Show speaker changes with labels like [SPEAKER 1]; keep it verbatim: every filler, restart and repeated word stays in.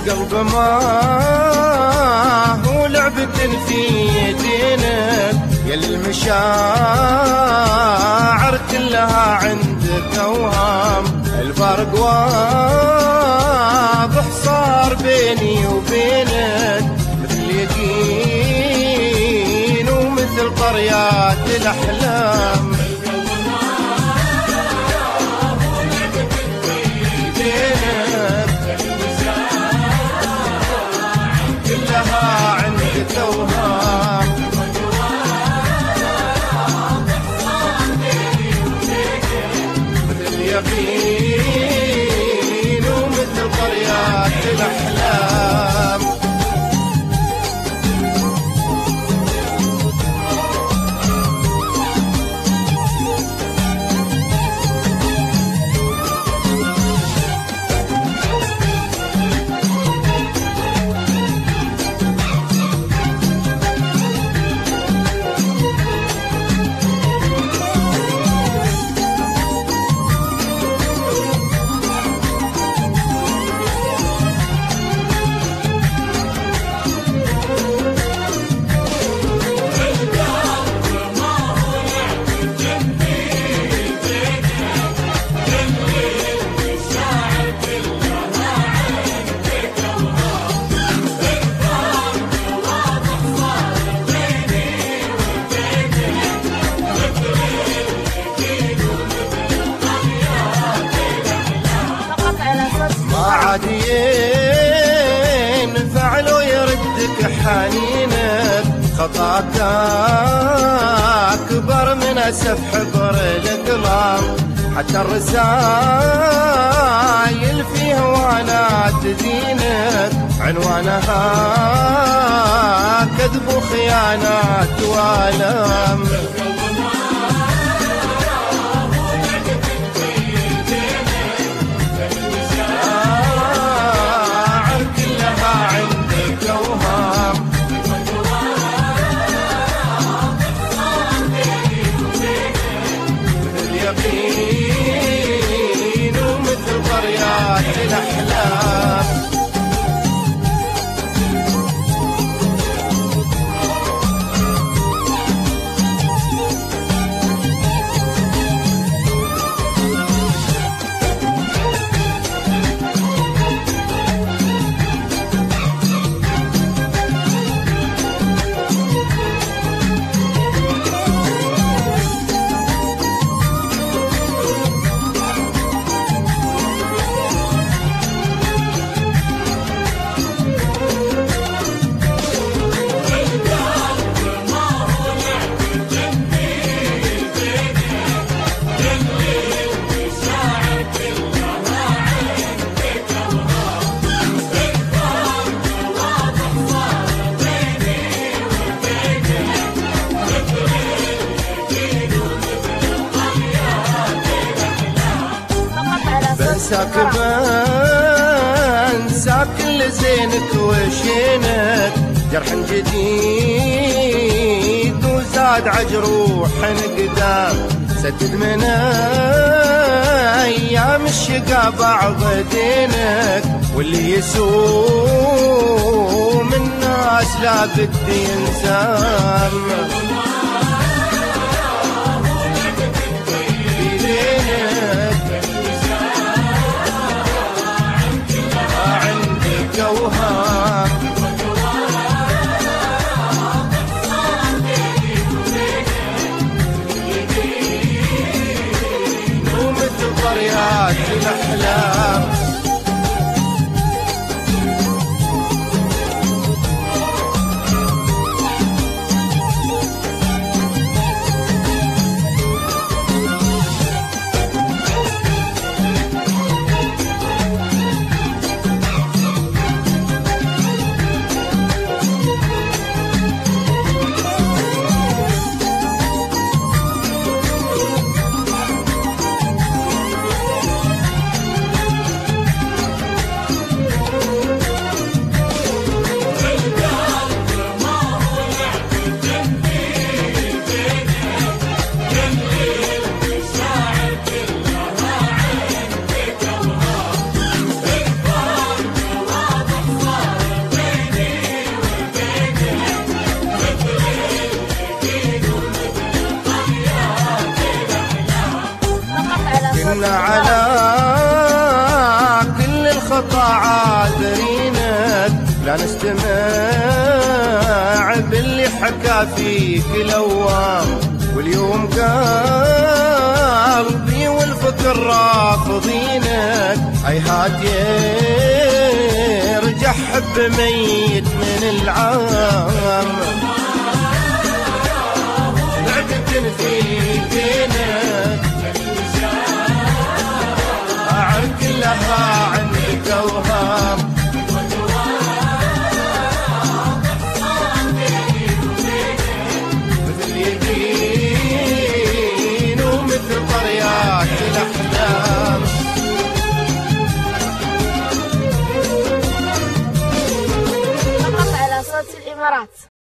[SPEAKER 1] القلب ما هو لعبة في يدينك، يا المشاعر كلها عندك اوهام. الفرق واضح صار بيني وبينك، مثل يقين ومثل قريات الاحلام. يقين ومثل قريات الأحلام. ينفع لو يردك حنينك، خطاك أكبر من أسف حبر الأقلام. حتى الرسايل في هوانات دينك، عنوانها كذب وخيانات وآلام. يقين ومثل قريات الأحلام. بنساك بنساك كل زينك وشينك، جرح جديد وزاد عجروح قدام. سدد من ايام الشقا بعض دينك، واللي يسوم الناس لا بدي ينسام. ومثل قريات الأحلام. كان استمع باللي حكى فيك الأوام، واليوم قلبي والفكر رافضينك. هيهات يرجع حب ميت من العام، لعبة في بينك أعرف كلها عندك أوهام. مثل يقين ومثل طريات الأحلام.
[SPEAKER 2] فقط على صوت الإمارات.